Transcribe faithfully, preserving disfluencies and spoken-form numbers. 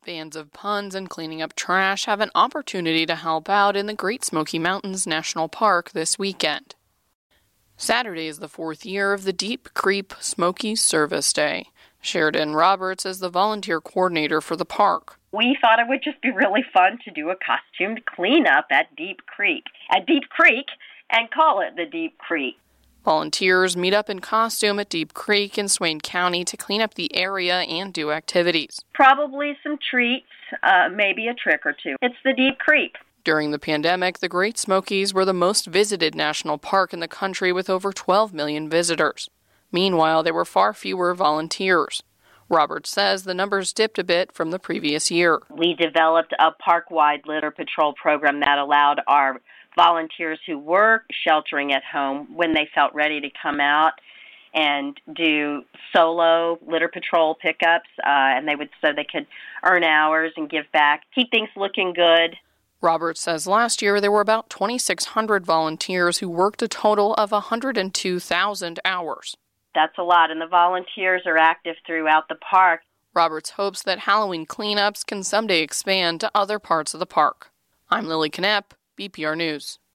Fans of puns and cleaning up trash have an opportunity to help out in the Great Smoky Mountains National Park this weekend. Saturday is the fourth year of the Deep Creek Smoky Service Day. Sheridan Roberts is the volunteer coordinator for the park. We thought it would just be really fun to do a costumed cleanup at Deep Creek, at Deep Creek, and call it the Deep Creek. Volunteers meet up in costume at Deep Creek in Swain County to clean up the area and do activities. Probably some treats, uh, maybe a trick or two. It's the Deep Creek. During the pandemic, the Great Smokies were the most visited national park in the country with over twelve million visitors. Meanwhile, there were far fewer volunteers. Roberts says the numbers dipped a bit from the previous year. We developed a park-wide litter patrol program that allowed our volunteers who were sheltering at home, when they felt ready to come out and do solo litter patrol pickups, uh, and they would so they could earn hours and give back, keep things looking good. Roberts says last year there were about twenty-six hundred volunteers who worked a total of one hundred two thousand hours. That's a lot, and the volunteers are active throughout the park. Roberts hopes that Halloween cleanups can someday expand to other parts of the park. I'm Lily Knepp, B P R News.